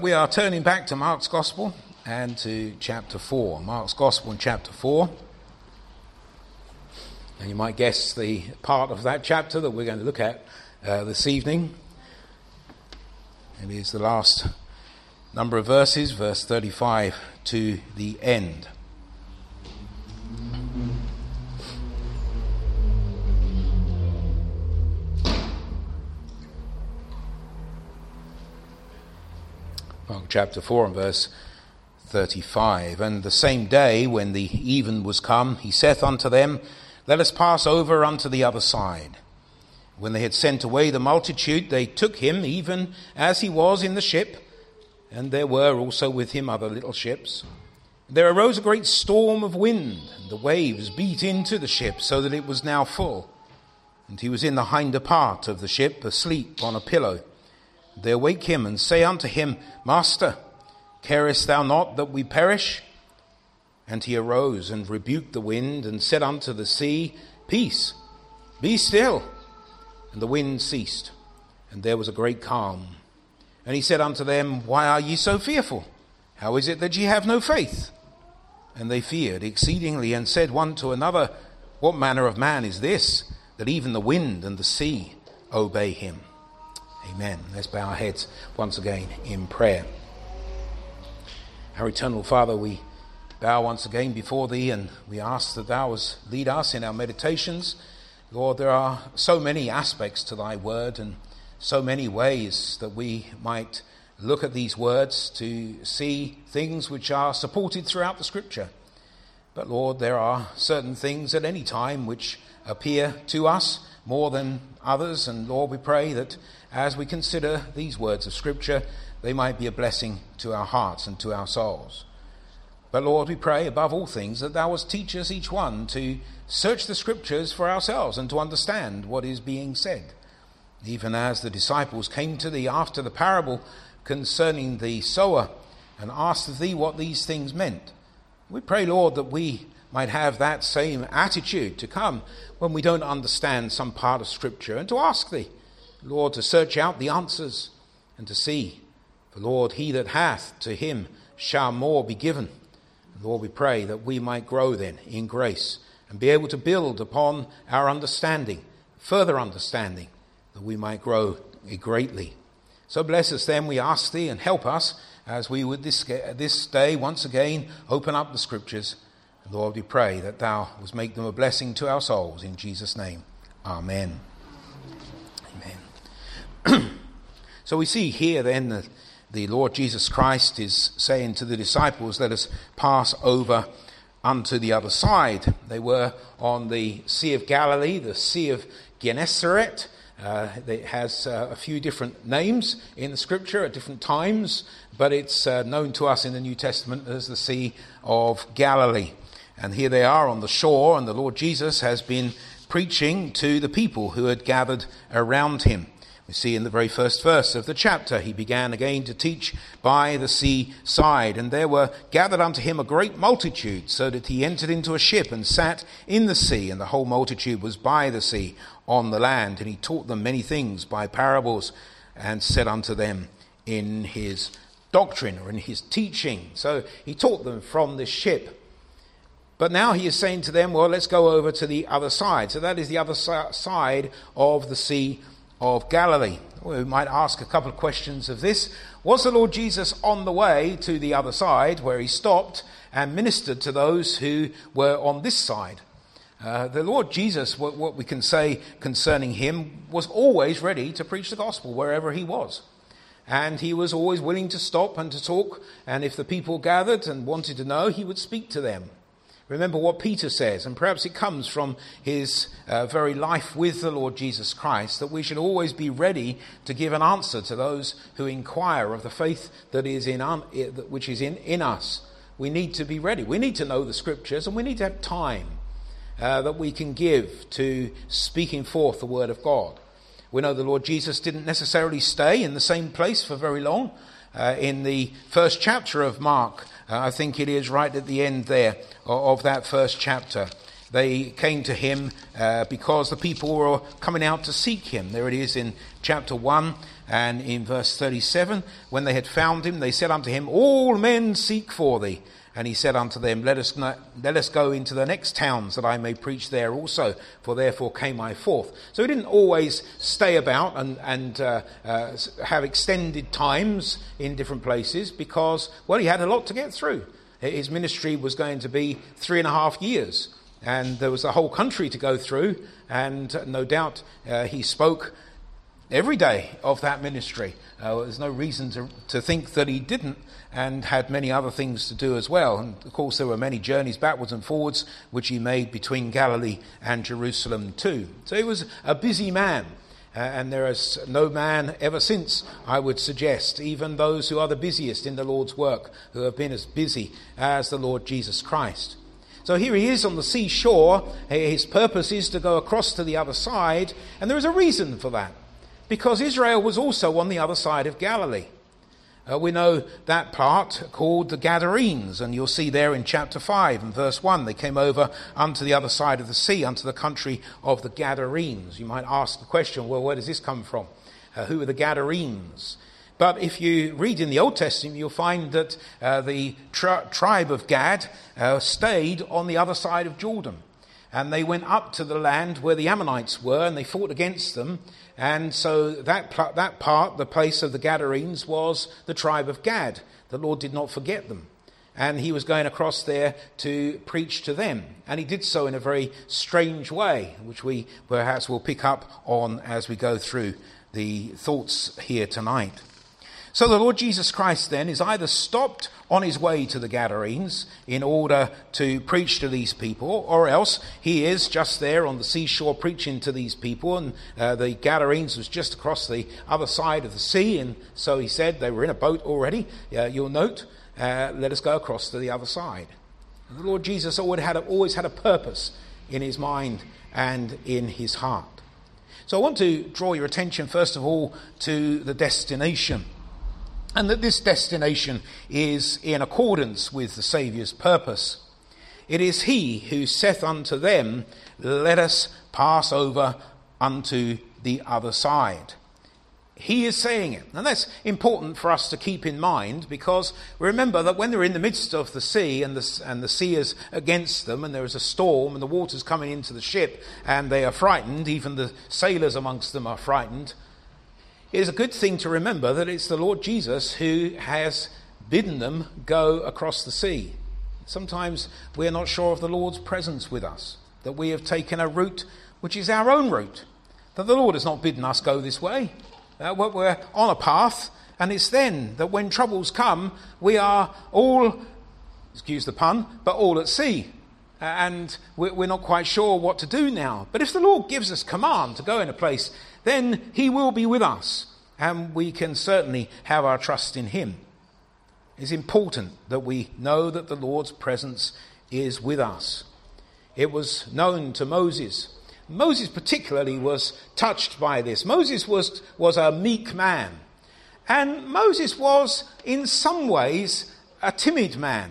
we are turning back to Mark's Gospel and to chapter 4. Mark's Gospel and chapter 4. And you might guess the part of that chapter that we're going to look at this evening. It is the last number of verses, verse 35 to the end. Mark chapter 4 and verse 35. And the same day, when the even was come, he saith unto them, Let us pass over unto the other side. When they had sent away the multitude, they took him even as he was in the ship, and there were also with him other little ships. There arose a great storm of wind, and the waves beat into the ship, so that it was now full. And he was in the hinder part of the ship, asleep on a pillow. They awake him and say unto him, Master, carest thou not that we perish? And he arose and rebuked the wind and said unto the sea, Peace, be still. And the wind ceased, and there was a great calm. And he said unto them, Why are ye so fearful? How is it that ye have no faith? And they feared exceedingly and said one to another, What manner of man is this, that even the wind and the sea obey him? Amen. Let's bow our heads once again in prayer. Our eternal Father, we bow once again before thee, and we ask that thou would lead us in our meditations. Lord, there are so many aspects to thy word and so many ways that we might look at these words to see things which are supported throughout the scripture. But Lord, there are certain things at any time which appear to us more than others, and Lord, we pray that as we consider these words of scripture, they might be a blessing to our hearts and to our souls. But Lord, we pray above all things that thou wouldst teach us each one to search the scriptures for ourselves and to understand what is being said. Even as the disciples came to thee after the parable concerning the sower and asked of thee what these things meant. We pray, Lord, that we might have that same attitude to come when we don't understand some part of scripture, and to ask thee, Lord, to search out the answers and to see. For Lord, he that hath, to him shall more be given. Lord, we pray that we might grow then in grace and be able to build upon our understanding, further understanding, that we might grow greatly. So bless us then, we ask thee, and help us as we would this day once again open up the scriptures. Lord, we pray that thou wouldst make them a blessing to our souls. In Jesus' name, amen. Amen. So we see here then that the Lord Jesus Christ is saying to the disciples, let us pass over unto the other side. They were on the Sea of Galilee, the Sea of Gennesaret. It has a few different names in the scripture at different times, but it's known to us in the New Testament as the Sea of Galilee. And here they are on the shore, and the Lord Jesus has been preaching to the people who had gathered around him. We see in the very first verse of the chapter, he began again to teach by the seaside, and there were gathered unto him a great multitude, so that he entered into a ship and sat in the sea, and the whole multitude was by the sea on the land. And he taught them many things by parables, and said unto them in his doctrine, or in his teaching. So he taught them from this ship. But now he is saying to them, well, let's go over to the other side. So that is the other side of the Sea of Galilee. We might ask a couple of questions of this. Was the Lord Jesus on the way to the other side, where he stopped and ministered to those who were on this side? The Lord Jesus, what we can say concerning him, was always ready to preach the gospel wherever he was. And he was always willing to stop and to talk. And if the people gathered and wanted to know, he would speak to them. Remember what Peter says, and perhaps it comes from his very life with the Lord Jesus Christ, that we should always be ready to give an answer to those who inquire of the faith that is which is in us. We need to be ready. We need to know the scriptures, and we need to have time that we can give to speaking forth the word of God. We know the Lord Jesus didn't necessarily stay in the same place for very long. In the first chapter of Mark, I think it is right at the end there of that first chapter, They came to him because the people were coming out to seek him. There it is in chapter 1 and in verse 37. When they had found him, they said unto him, all men seek for thee. And he said unto them, let us go into the next towns, that I may preach there also, for therefore came I forth. So he didn't always stay about and have extended times in different places because, well, he had a lot to get through. His ministry was going to be 3.5 years, and there was a whole country to go through, and no doubt he spoke every day of that ministry. There's no reason to think that he didn't, and had many other things to do as well. And of course there were many journeys backwards and forwards which he made between Galilee and Jerusalem too. So he was a busy man, and there is no man ever since, I would suggest, even those who are the busiest in the Lord's work, who have been as busy as the Lord Jesus Christ. So here he is on the seashore. His purpose is to go across to the other side, and there is a reason for that, because Israel was also on the other side of Galilee. We know that part called the Gadarenes, and you'll see there in chapter 5 and verse 1, they came over unto the other side of the sea, unto the country of the Gadarenes. You might ask the question, well, where does this come from? Who are the Gadarenes? But if you read in the Old Testament, you'll find that the tribe of Gad stayed on the other side of Jordan. And they went up to the land where the Ammonites were, and they fought against them. And so that part, the place of the Gadarenes, was the tribe of Gad. The Lord did not forget them. And he was going across there to preach to them. And he did so in a very strange way, which we perhaps will pick up on as we go through the thoughts here tonight. So the Lord Jesus Christ then is either stopped on his way to the Gadarenes in order to preach to these people, or else he is just there on the seashore preaching to these people, and the Gadarenes was just across the other side of the sea, and so he said, they were in a boat already, you'll note, let us go across to the other side. And the Lord Jesus always had a purpose in his mind and in his heart. So I want to draw your attention first of all to the destination, and that this destination is in accordance with the Saviour's purpose. It is he who saith unto them, let us pass over unto the other side. He is saying it. And that's important for us to keep in mind, because remember that when they're in the midst of the sea and the sea is against them and there is a storm and the water's coming into the ship and they are frightened, even the sailors amongst them are frightened, it is a good thing to remember that it's the Lord Jesus who has bidden them go across the sea. Sometimes we're not sure of the Lord's presence with us, that we have taken a route which is our own route, that the Lord has not bidden us go this way. We're on a path, and it's then that when troubles come, we are all, excuse the pun, but all at sea. And we're not quite sure what to do now. But if the Lord gives us command to go in a place, then he will be with us, and we can certainly have our trust in him. It's important that we know that the Lord's presence is with us. It was known to Moses. Moses particularly was touched by this. Moses was a meek man, and Moses was in some ways a timid man.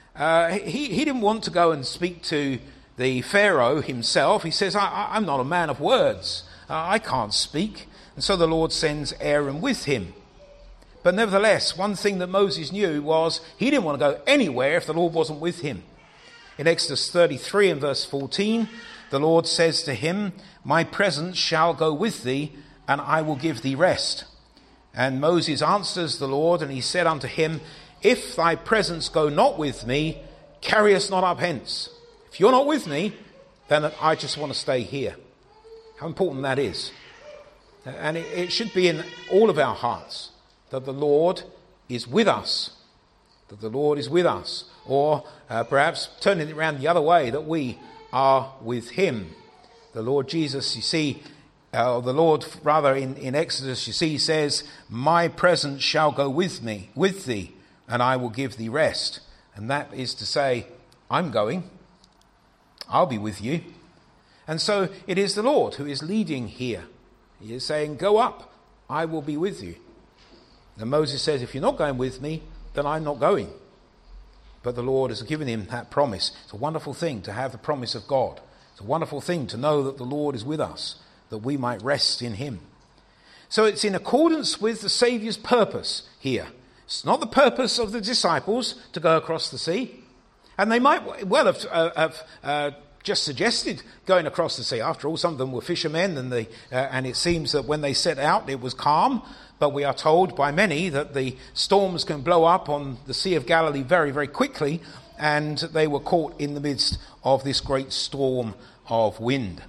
He didn't want to go and speak to the Pharaoh himself. He says, I'm not a man of words. I can't speak. And so the Lord sends Aaron with him. But nevertheless, one thing that Moses knew was he didn't want to go anywhere if the Lord wasn't with him. In Exodus 33 and verse 14, the Lord says to him, my presence shall go with thee, and I will give thee rest. And Moses answers the Lord, and he said unto him, if thy presence go not with me, carry us not up hence. If you're not with me, then I just want to stay here. How important that is. And it should be in all of our hearts that the Lord is with us. That the Lord is with us. Or perhaps turning it around the other way, that we are with him. The Lord Jesus, you see, the Lord rather in Exodus, you see, says, my presence shall go with thee, and I will give thee rest. And that is to say, I'm going. I'll be with you. And so it is the Lord who is leading here. He is saying, go up, I will be with you. And Moses says, if you're not going with me, then I'm not going. But the Lord has given him that promise. It's a wonderful thing to have the promise of God. It's a wonderful thing to know that the Lord is with us, that we might rest in him. So it's in accordance with the Saviour's purpose here. It's not the purpose of the disciples to go across the sea. And they might well have just suggested going across the sea. After all, some of them were fishermen, and it seems that when they set out, it was calm. But we are told by many that the storms can blow up on the Sea of Galilee very, very quickly, and they were caught in the midst of this great storm of wind.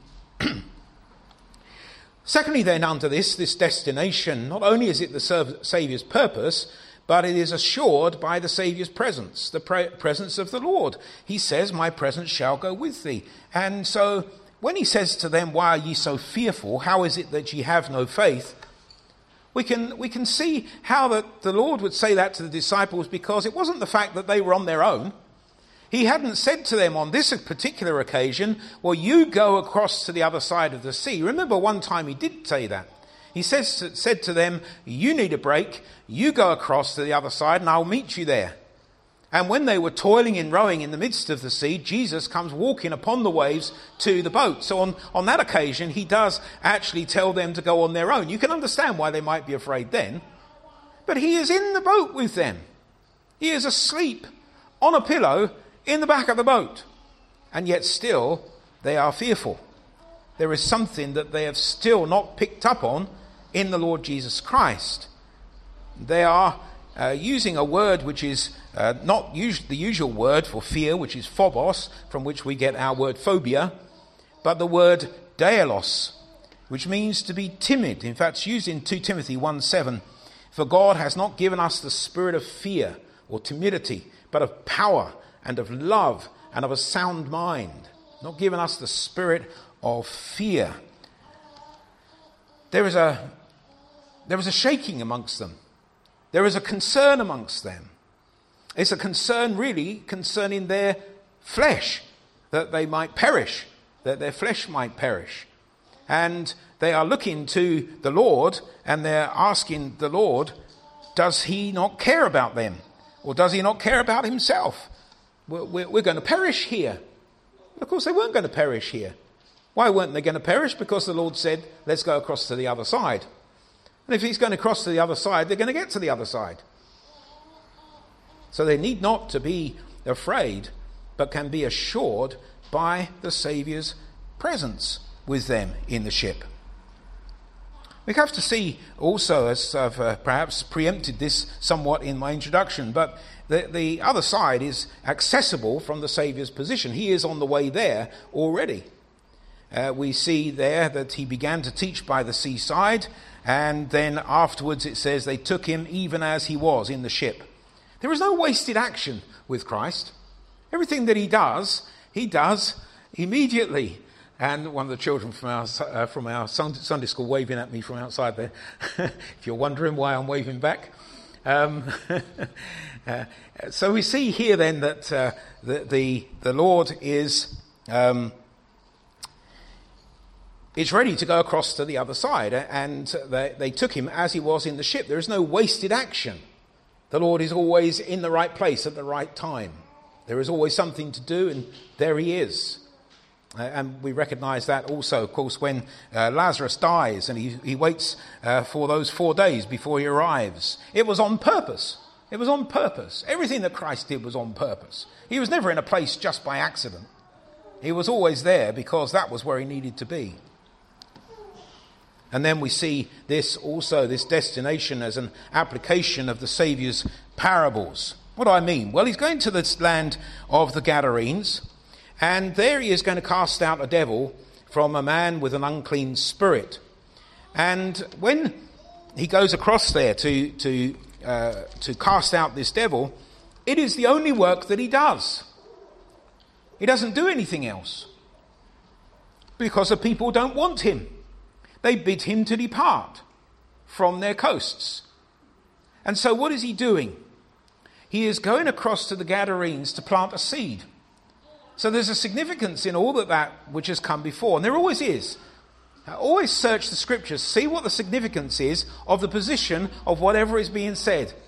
Secondly, then, under this destination, not only is it the Saviour's purpose, but it is assured by the Saviour's presence, the presence of the Lord. He says, my presence shall go with thee. And so when he says to them, why are ye so fearful? How is it that ye have no faith? We can see how that the Lord would say that to the disciples, because it wasn't the fact that they were on their own. He hadn't said to them on this particular occasion, well, you go across to the other side of the sea. Remember one time he did say that. He said to them, you need a break, you go across to the other side and I'll meet you there. And when they were toiling and rowing in the midst of the sea, Jesus comes walking upon the waves to the boat. So on that occasion, he does actually tell them to go on their own. You can understand why they might be afraid then. But he is in the boat with them. He is asleep on a pillow in the back of the boat. And yet still, they are fearful. There is something that they have still not picked up on in the Lord Jesus Christ. They are using a word which is not the usual word for fear, which is phobos, from which we get our word phobia, but the word daelos, which means to be timid. In fact, it's used in 2 Timothy 1:7. For God has not given us the spirit of fear or timidity, but of power and of love and of a sound mind. Not given us the spirit of fear. There is a shaking amongst them. There is a concern amongst them. It's a concern really concerning their flesh, that they might perish, that their flesh might perish. And they are looking to the Lord and they're asking the Lord, does he not care about them? Or does he not care about himself? We're going to perish here. Of course, they weren't going to perish here. Why weren't they going to perish? Because the Lord said, let's go across to the other side. And if he's going to cross to the other side, they're going to get to the other side. So they need not to be afraid, but can be assured by the Saviour's presence with them in the ship. We have to see also, as I've perhaps preempted this somewhat in my introduction, but the other side is accessible from the Saviour's position. He is on the way there already. We see there that he began to teach by the seaside, and then afterwards it says they took him even as he was in the ship. There is no wasted action with Christ. Everything that he does immediately. And one of the children from our Sunday school waving at me from outside there. If you're wondering why I'm waving back. So we see here then that the Lord is ready to go across to the other side. And they took him as he was in the ship. There is no wasted action. The Lord is always in the right place at the right time. There is always something to do, and there he is. And we recognize that also, of course, when Lazarus dies and he waits for those 4 days before he arrives. It was on purpose. It was on purpose. Everything that Christ did was on purpose. He was never in a place just by accident. He was always there because that was where he needed to be. And then we see this also, this destination, as an application of the Saviour's parables. What do I mean? Well, he's going to this land of the Gadarenes, and there he is going to cast out a devil from a man with an unclean spirit. And when he goes across there to cast out this devil, it is the only work that he does. He doesn't do anything else because the people don't want him. They bid him to depart from their coasts. And so what is he doing? He is going across to the Gadarenes to plant a seed. So there's a significance in all that which has come before. And there always is. Always search the scriptures. See what the significance is of the position of whatever is being said.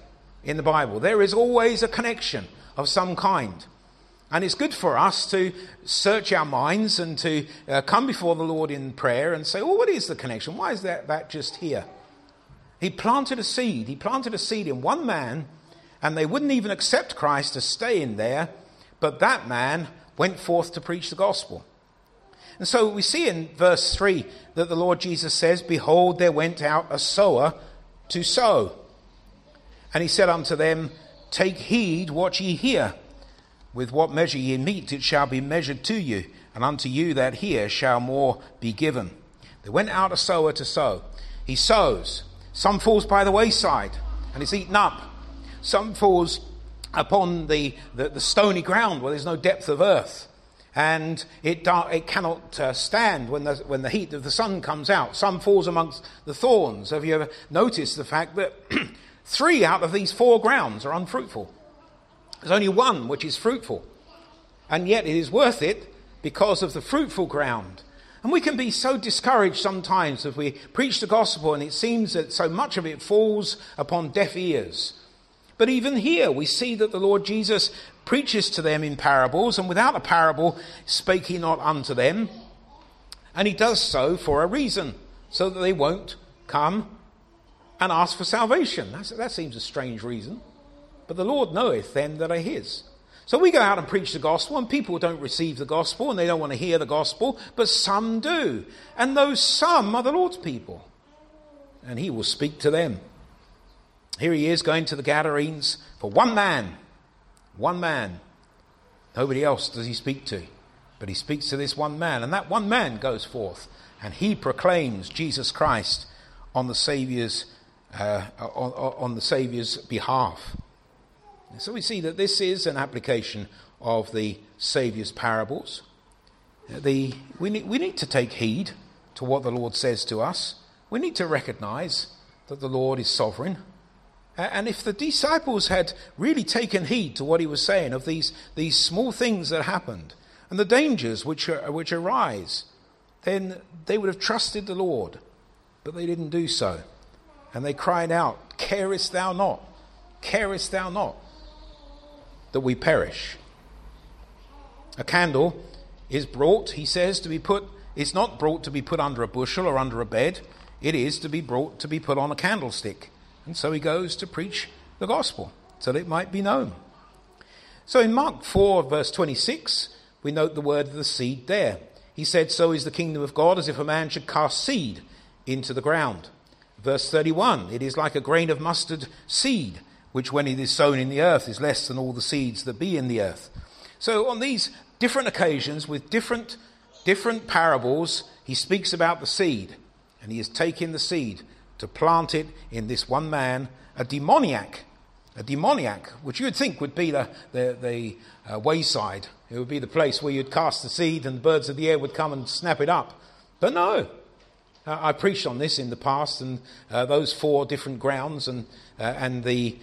in the Bible. There is always a connection of some kind. And it's good for us to search our minds and to come before the Lord in prayer and say, oh, what is the connection? Why is that just here? He planted a seed. He planted a seed in one man, and they wouldn't even accept Christ to stay in there. But that man went forth to preach the gospel. And so we see in verse 3 that the Lord Jesus says, behold, there went out a sower to sow. And he said unto them, take heed what ye hear. With what measure ye mete, it shall be measured to you, and unto you that hear shall more be given. There went out a sower to sow. He sows. Some falls by the wayside, and is eaten up. Some falls upon the stony ground where there's no depth of earth, and it cannot stand when the heat of the sun comes out. Some falls amongst the thorns. Have you ever noticed the fact that 3 out of these 4 grounds are unfruitful? There's only one which is fruitful, and yet it is worth it because of the fruitful ground. And we can be so discouraged sometimes if we preach the gospel and it seems that so much of it falls upon deaf ears. But even here we see that the Lord Jesus preaches to them in parables, and without a parable spake he not unto them. And he does so for a reason, so that they won't come and ask for salvation. That seems a strange reason. But the Lord knoweth them that are his. So we go out and preach the gospel, and people don't receive the gospel, and they don't want to hear the gospel, but some do. And those some are the Lord's people. And he will speak to them. Here he is going to the Gadarenes for one man. One man. Nobody else does he speak to. But he speaks to this one man, and that one man goes forth, and he proclaims Jesus Christ on the Saviour's behalf. So we see that this is an application of the Saviour's parables. We need to take heed to what the Lord says to us. We need to recognize that the Lord is sovereign. And if the disciples had really taken heed to what he was saying of these small things that happened and the dangers which arise, then they would have trusted the Lord. But they didn't do so. And they cried out, carest thou not? Carest thou not that we perish? A candle is brought, he says, to be put. It's not brought to be put under a bushel or under a bed. It is to be brought to be put on a candlestick. And so he goes to preach the gospel so that it might be known. So in Mark 4 verse 26, we note the word of the seed there. He said, so is the kingdom of God as if a man should cast seed into the ground. Verse 31, it is like a grain of mustard seed, which when it is sown in the earth is less than all the seeds that be in the earth. So on these different occasions with different parables, he speaks about the seed, and he has taken the seed to plant it in this one man, a demoniac, which you would think would be the wayside. It would be the place where you'd cast the seed and the birds of the air would come and snap it up. But no. I preached on this in the past, and those 4 different grounds and the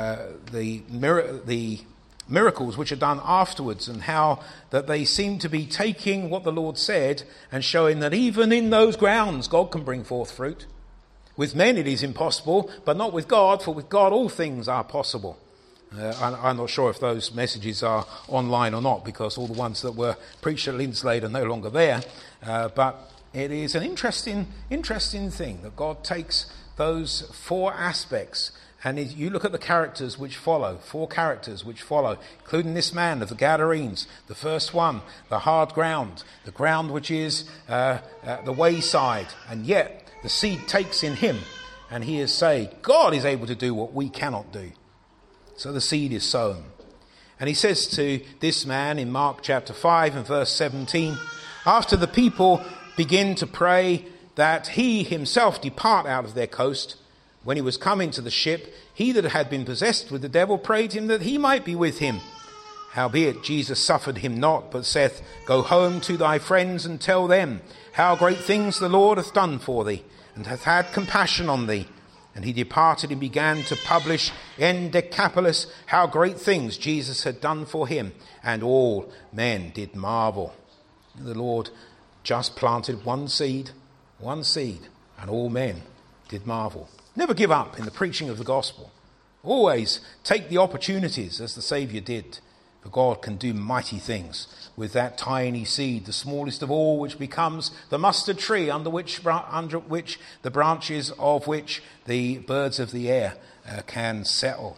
miracles which are done afterwards, and how that they seem to be taking what the Lord said and showing that even in those grounds God can bring forth fruit. With men it is impossible, but not with God, for with God all things are possible. I'm not sure if those messages are online or not, because all the ones that were preached at Lindslade are no longer there. But it is an interesting thing that God takes those 4 aspects, and you look at the characters which follow, 4 characters which follow, including this man of the Gadarenes, the first one, the hard ground, the ground which is the wayside, and yet the seed takes in him, and he is saying, God is able to do what we cannot do. So the seed is sown. And he says to this man in Mark chapter 5 and verse 17, after the people begin to pray that he himself depart out of their coast, when he was come into the ship, he that had been possessed with the devil prayed him that he might be with him. Howbeit Jesus suffered him not, but saith, go home to thy friends and tell them how great things the Lord hath done for thee, and hath had compassion on thee. And he departed and began to publish in Decapolis how great things Jesus had done for him, and all men did marvel. The Lord just planted one seed, and all men did marvel. Never give up in the preaching of the gospel. Always take the opportunities as the Saviour did. For God can do mighty things with that tiny seed, the smallest of all, which becomes the mustard tree under which the branches of which the birds of the air can settle.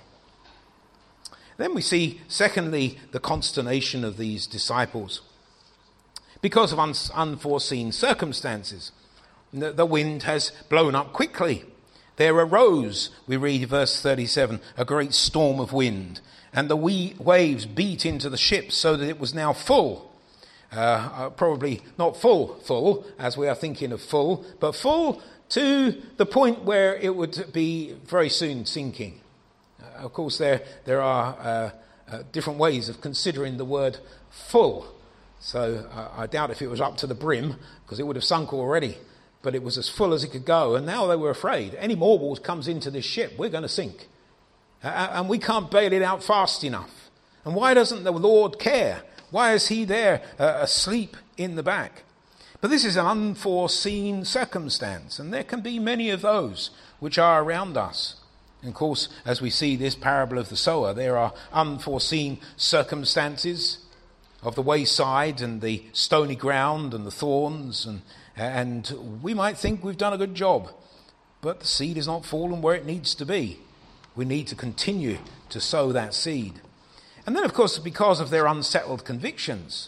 Then we see, secondly, the consternation of these disciples. Because of unforeseen circumstances, the wind has blown up quickly. There arose, we read verse 37, a great storm of wind, and the waves beat into the ship so that it was now full. Probably not full, as we are thinking of full, but full to the point where it would be very soon sinking. Of course, there are different ways of considering the word full. So I doubt if it was up to the brim, because it would have sunk already. But it was as full as it could go, and now they were afraid. Any more water comes into this ship, we're going to sink. And we can't bail it out fast enough. And why doesn't the Lord care? Why is he there asleep in the back? But this is an unforeseen circumstance, and there can be many of those which are around us. And of course, as we see this parable of the sower, there are unforeseen circumstances of the wayside and the stony ground and the thorns, and we might think we've done a good job, but the seed has not fallen where it needs to be. We need to continue to sow that seed. And then, of course, because of their unsettled convictions,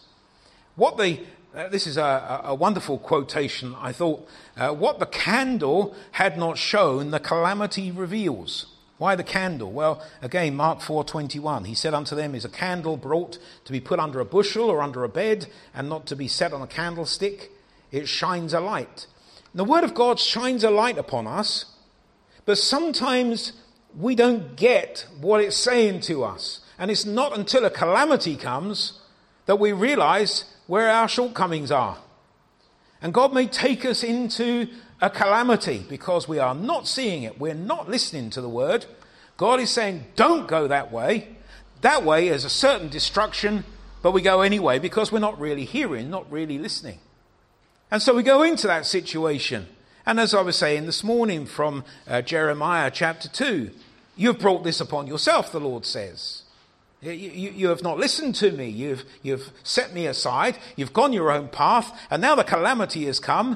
this is a wonderful quotation, I thought, what the candle had not shown, the calamity reveals. Why the candle? Well, again, Mark 4:21, he said unto them, is a candle brought to be put under a bushel or under a bed, and not to be set on a candlestick? It shines a light. And the word of God shines a light upon us, but sometimes we don't get what it's saying to us. And it's not until a calamity comes that we realize where our shortcomings are. And God may take us into a calamity because we are not seeing it. We're not listening to the word. God is saying, don't go that way. That way is a certain destruction, but we go anyway because we're not really hearing, not really listening. And so we go into that situation. And as I was saying this morning from Jeremiah chapter 2, you've brought this upon yourself, the Lord says. You have not listened to me. You've set me aside. You've gone your own path. And now the calamity has come.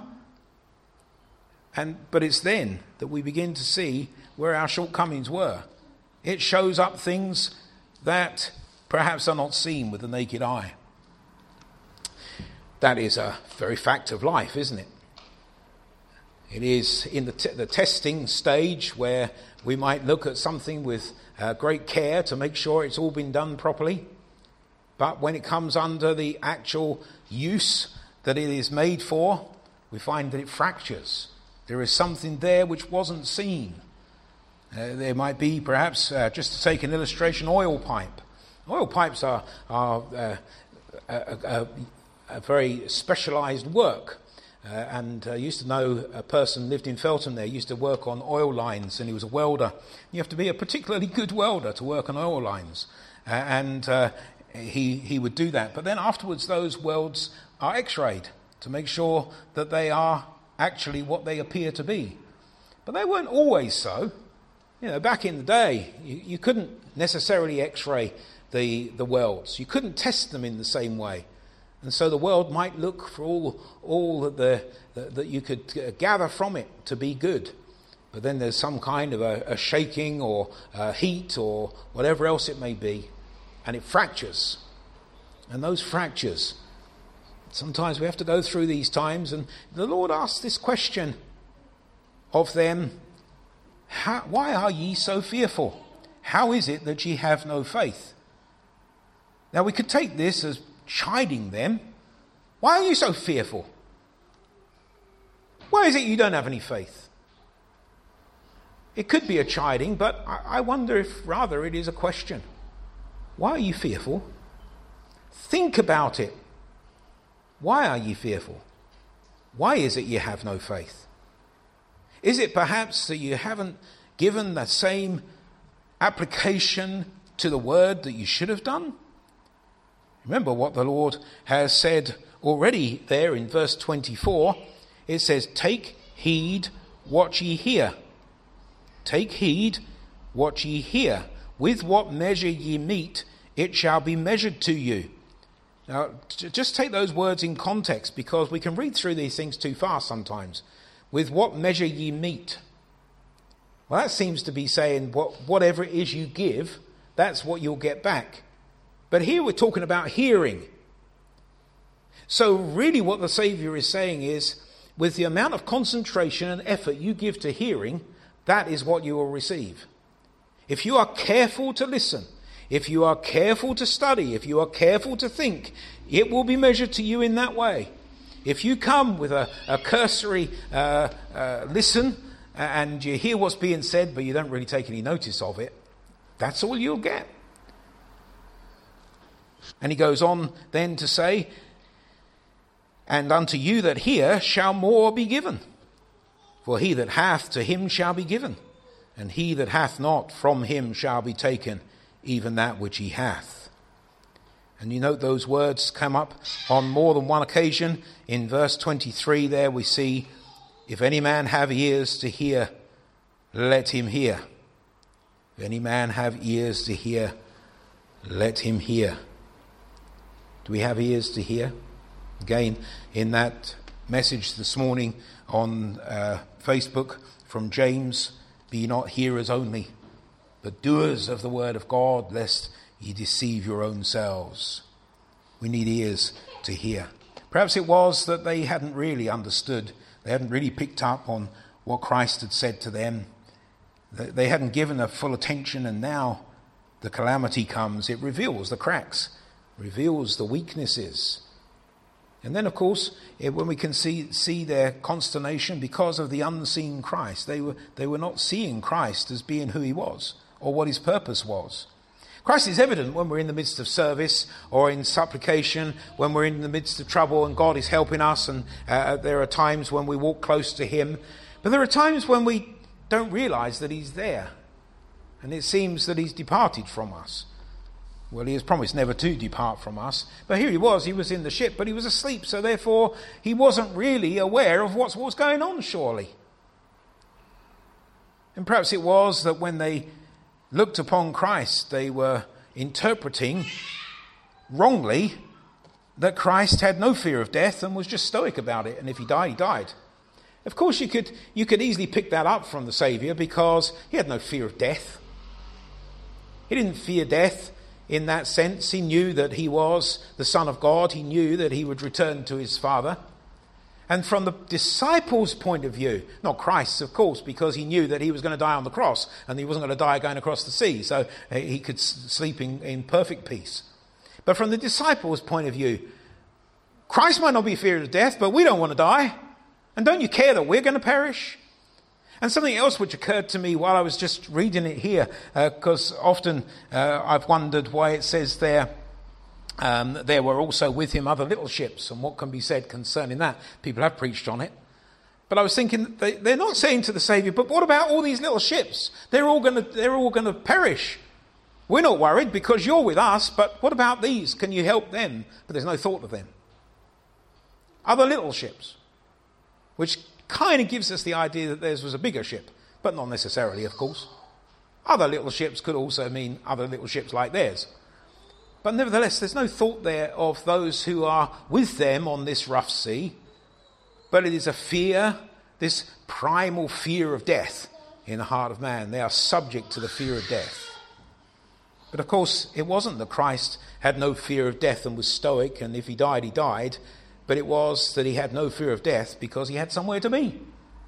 But it's then that we begin to see where our shortcomings were. It shows up things that perhaps are not seen with the naked eye. That is a very fact of life, isn't it? It is in the testing stage where we might look at something with great care to make sure it's all been done properly. But when it comes under the actual use that it is made for, we find that it fractures. There is something there which wasn't seen. There might be perhaps, just to take an illustration, oil pipe. Oil pipes are a very specialised work. And I used to know a person lived in Feltham there, used to work on oil lines, and he was a welder. You have to be a particularly good welder to work on oil lines. He would do that. But then afterwards those welds are x-rayed to make sure that they are actually what they appear to be. But they weren't always so. You know, back in the day, you couldn't necessarily x-ray the welds. You couldn't test them in the same way. And so the weld might look for all that you could gather from it to be good. But then there's some kind of a shaking or heat or whatever else it may be, and it fractures. And those fractures, sometimes we have to go through these times, and the Lord asks this question of them, why are ye so fearful? How is it that ye have no faith? Now we could take this as chiding them. Why are you so fearful? Why is it you don't have any faith? It could be a chiding, but I wonder if rather it is a question. Why are you fearful? Think about it. Why are you fearful? Why is it you have no faith? Is it perhaps that you haven't given the same application to the word that you should have done? Remember what the Lord has said already there in verse 24. It says, take heed what ye hear. Take heed what ye hear. With what measure ye mete, it shall be measured to you. Now, just take those words in context, because we can read through these things too fast sometimes. With what measure ye mete. Well, that seems to be saying whatever it is you give, that's what you'll get back. But here we're talking about hearing. So really what the Saviour is saying is, with the amount of concentration and effort you give to hearing, that is what you will receive. If you are careful to listen, if you are careful to study, if you are careful to think, it will be measured to you in that way. If you come with a cursory listen and you hear what's being said, but you don't really take any notice of it, that's all you'll get. And he goes on then to say, and unto you that hear shall more be given. For he that hath, to him shall be given. And he that hath not, from him shall be taken, even that which he hath. And you note those words come up on more than one occasion. In verse 23 there we see, if any man have ears to hear, let him hear. If any man have ears to hear, let him hear. Do we have ears to hear? Again, in that message this morning on Facebook from James, be not hearers only, but doers of the word of God, lest ye deceive your own selves. We need ears to hear. Perhaps it was that they hadn't really understood. They hadn't really picked up on what Christ had said to them. They hadn't given a full attention, and now the calamity comes. It reveals the cracks, reveals the weaknesses. And then, of course, when we can see their consternation because of the unseen Christ, they were not seeing Christ as being who he was or what his purpose was. Christ is evident when we're in the midst of service or in supplication, when we're in the midst of trouble and God is helping us, and there are times when we walk close to him. But there are times when we don't realise that he's there, and it seems that he's departed from us. Well, he has promised never to depart from us. But here he was in the ship, but he was asleep, so therefore he wasn't really aware of what was going on, surely. And perhaps it was that when they looked upon Christ, they were interpreting wrongly that Christ had no fear of death and was just stoic about it, and if he died, he died. Of course, you could easily pick that up from the Saviour, because he had no fear of death. He didn't fear death. In that sense, he knew that he was the Son of God. He knew that he would return to his Father. And from the disciples' point of view, not Christ's, of course, because he knew that he was going to die on the cross and he wasn't going to die going across the sea, so he could sleep in perfect peace. But from the disciples' point of view, Christ might not be feared of death, but we don't want to die. And don't you care that we're going to perish? And something else which occurred to me while I was just reading it here, because often I've wondered why it says there were also with him other little ships, and what can be said concerning that. People have preached on it. But I was thinking, they're not saying to the Saviour, but what about all these little ships? They're all going to perish. We're not worried because you're with us, but what about these? Can you help them? But there's no thought of them. Other little ships, which kind of gives us the idea that theirs was a bigger ship, but not necessarily, of course. Other little ships could also mean other little ships like theirs. But nevertheless, there's no thought there of those who are with them on this rough sea, but it is a fear, this primal fear of death in the heart of man. They are subject to the fear of death. But of course, it wasn't that Christ had no fear of death and was stoic, and if he died, he died. But it was that he had no fear of death because he had somewhere to be.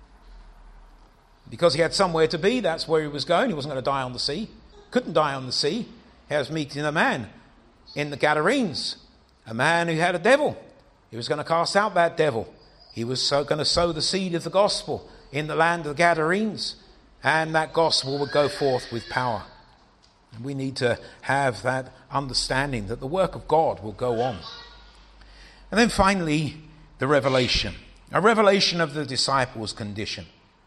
Because he had somewhere to be, that's where he was going. He wasn't going to die on the sea. Couldn't die on the sea. He was meeting a man in the Gadarenes, a man who had a devil. He was going to cast out that devil. He was going to sow the seed of the gospel in the land of the Gadarenes, and that gospel would go forth with power. And we need to have that understanding that the work of God will go on. And then finally, the revelation. A revelation of the disciples' condition.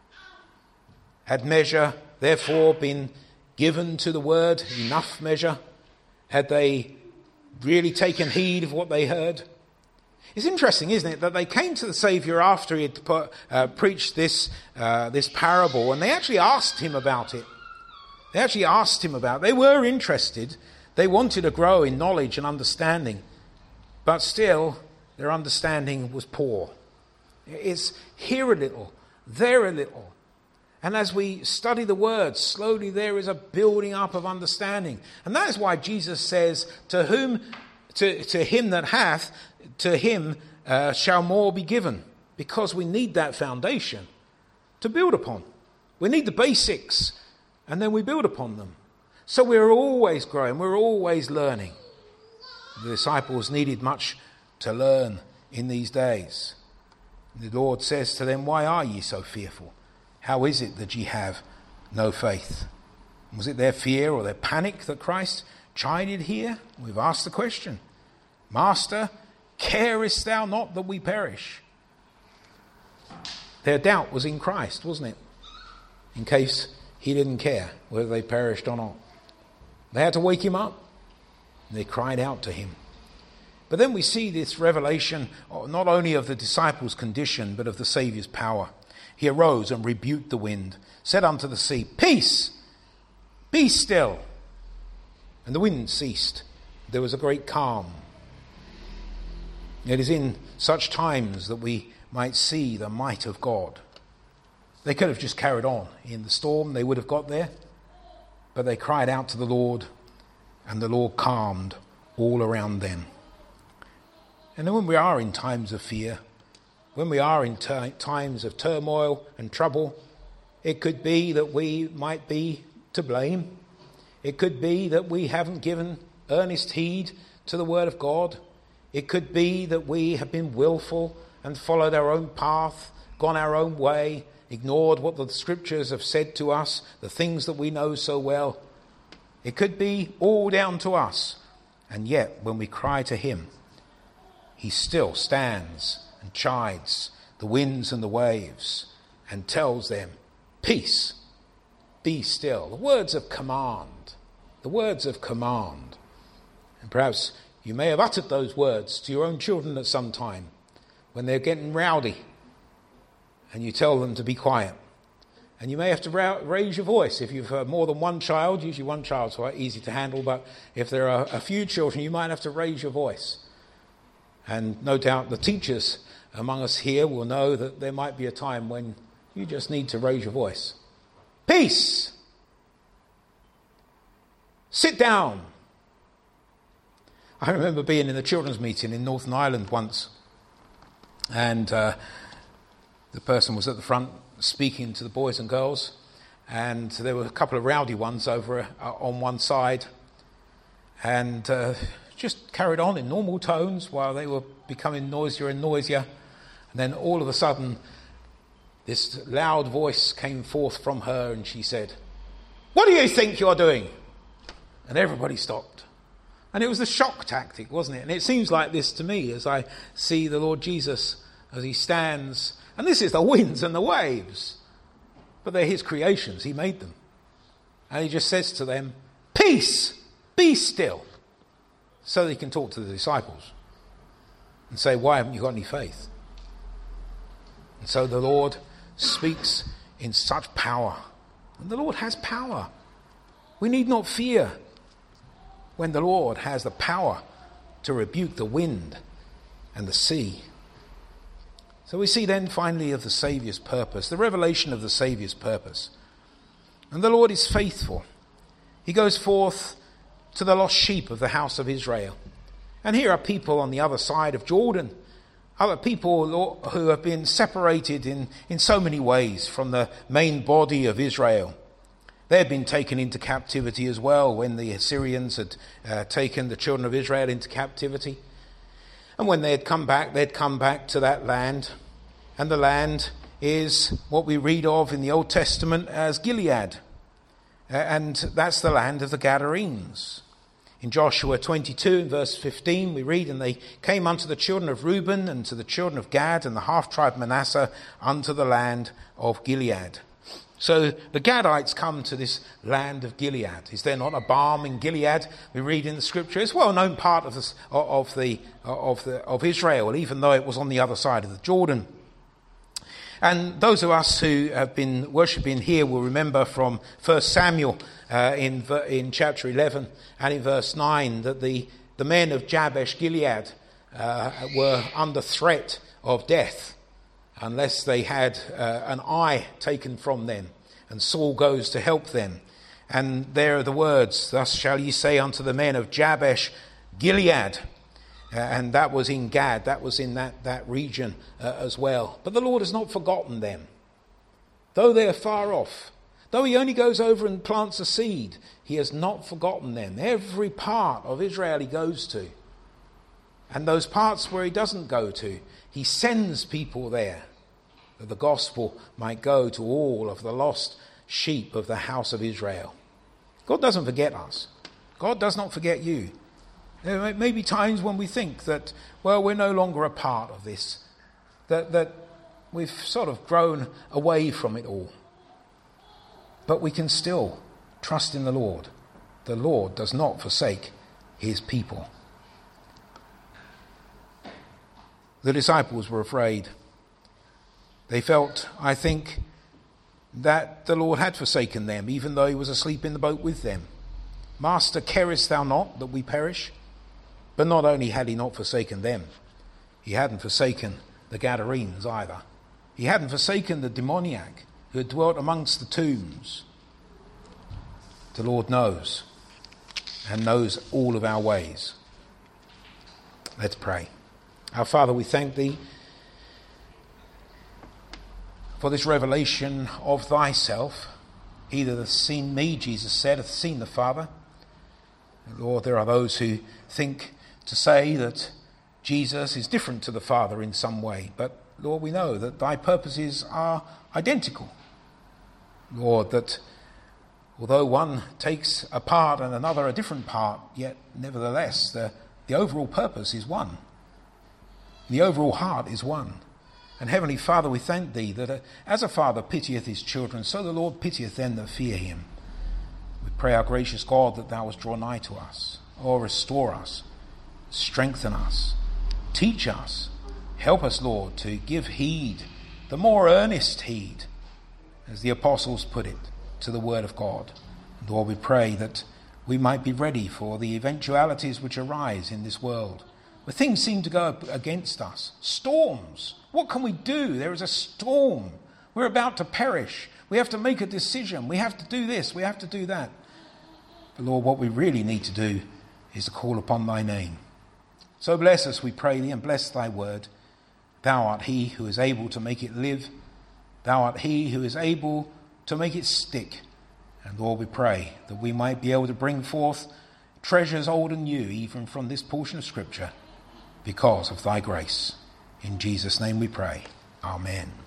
Had measure, therefore, been given to the word, enough measure? Had they really taken heed of what they heard? It's interesting, isn't it, that they came to the Saviour after he had preached this parable, and they actually asked him about it. They actually asked him about it. They were interested. They wanted to grow in knowledge and understanding. But still, their understanding was poor. It's here a little, there a little. And as we study the words, slowly there is a building up of understanding. And that is why Jesus says, to him that hath, to him shall more be given. Because we need that foundation to build upon. We need the basics, and then we build upon them. So we're always growing, we're always learning. The disciples needed much to learn in these days. The Lord says to them, why are ye so fearful? How is it that ye have no faith? Was it their fear or their panic that Christ chided here? We've asked the question. Master, carest thou not that we perish? Their doubt was in Christ, wasn't it? In case he didn't care whether they perished or not. They had to wake him up. And they cried out to him. But then we see this revelation not only of the disciples' condition, but of the Saviour's power. He arose and rebuked the wind, said unto the sea, peace, be still. And the wind ceased. There was a great calm. It is in such times that we might see the might of God. They could have just carried on in the storm. They would have got there. But they cried out to the Lord, and the Lord calmed all around them. And then when we are in times of fear, when we are in times of turmoil and trouble, it could be that we might be to blame. It could be that we haven't given earnest heed to the word of God. It could be that we have been willful and followed our own path, gone our own way, ignored what the scriptures have said to us, the things that we know so well. It could be all down to us. And yet, when we cry to him, he still stands and chides the winds and the waves and tells them, peace, be still. The words of command. The words of command. And perhaps you may have uttered those words to your own children at some time when they're getting rowdy and you tell them to be quiet. And you may have to raise your voice if you've more than one child. Usually one child's quite easy to handle, but if there are a few children, you might have to raise your voice. And no doubt the teachers among us here will know that there might be a time when you just need to raise your voice. Peace! Sit down! I remember being in the children's meeting in Northern Ireland once, and the person was at the front speaking to the boys and girls, and there were a couple of rowdy ones over on one side, and just carried on in normal tones while they were becoming noisier and noisier. And then all of a sudden, this loud voice came forth from her, and she said, "What do you think you're doing?" And everybody stopped. And it was the shock tactic, wasn't it? And it seems like this to me as I see the Lord Jesus as he stands. And this is the winds and the waves. But they're his creations. He made them. And he just says to them, "Peace, be still." So that he can talk to the disciples and say, "Why haven't you got any faith?" And so the Lord speaks in such power. And the Lord has power. We need not fear when the Lord has the power to rebuke the wind and the sea. So we see then finally of the Saviour's purpose, the revelation of the Saviour's purpose. And the Lord is faithful. He goes forth to the lost sheep of the house of Israel. And here are people on the other side of Jordan, other people who have been separated in so many ways from the main body of Israel. They had been taken into captivity as well when the Assyrians had taken the children of Israel into captivity. And when they had come back, they'd come back to that land. And the land is what we read of in the Old Testament as Gilead. And that's the land of the Gadarenes. In Joshua 22 and verse 15 we read, "And they came unto the children of Reuben and to the children of Gad and the half-tribe Manasseh unto the land of Gilead." So the Gadites come to this land of Gilead. Is there not a balm in Gilead? We read in the scripture. It's a well-known part of Israel, even though it was on the other side of the Jordan. And those of us who have been worshipping here will remember from 1 Samuel in chapter 11 and in verse 9 that the men of Jabesh Gilead were under threat of death unless they had an eye taken from them. And Saul goes to help them. And there are the words, "Thus shall ye say unto the men of Jabesh Gilead." And that was in Gad, that was in that region as well. But the Lord has not forgotten them. Though they are far off, though he only goes over and plants a seed, he has not forgotten them. Every part of Israel he goes to. And those parts where he doesn't go to, he sends people there, that the gospel might go to all of the lost sheep of the house of Israel. God doesn't forget us. God does not forget you. There may be times when we think that, well, we're no longer a part of this, that we've sort of grown away from it all. But we can still trust in the Lord. The Lord does not forsake his people. The disciples were afraid. They felt, I think, that the Lord had forsaken them, even though he was asleep in the boat with them. "Master, carest thou not that we perish?" But not only had he not forsaken them, he hadn't forsaken the Gadarenes either. He hadn't forsaken the demoniac who had dwelt amongst the tombs. The Lord knows, and knows all of our ways. Let's pray. Our Father, we thank thee for this revelation of thyself. He that hath seen me, Jesus said, hath seen the Father. And Lord, there are those who think to say that Jesus is different to the Father in some way. But Lord, we know that thy purposes are identical. Lord, that although one takes a part and another a different part, yet nevertheless the overall purpose is one. The overall heart is one. And Heavenly Father, we thank thee that as a father pitieth his children, so the Lord pitieth them that fear him. We pray, our gracious God, that thou wouldst draw nigh to us, or restore us, strengthen us, teach us, help us, Lord, to give heed, the more earnest heed, as the apostles put it, to the word of God. And Lord, we pray that we might be ready for the eventualities which arise in this world, where things seem to go against us. Storms. What can we do? There is a storm. We're about to perish. We have to make a decision. We have to do this. We have to do that. But Lord, what we really need to do is to call upon thy name. So bless us, we pray thee, and bless thy word. Thou art he who is able to make it live. Thou art he who is able to make it stick. And Lord, we pray that we might be able to bring forth treasures old and new, even from this portion of Scripture, because of thy grace. In Jesus' name we pray. Amen.